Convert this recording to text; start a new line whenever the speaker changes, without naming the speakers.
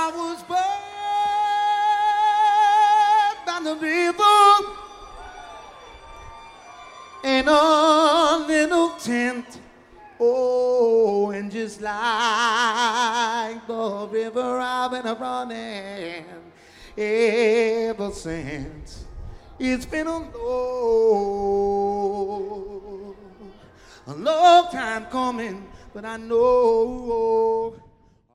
I was born by the river in a little tent. Oh, and just like the river I've been running ever since. It's been a long time coming, but I know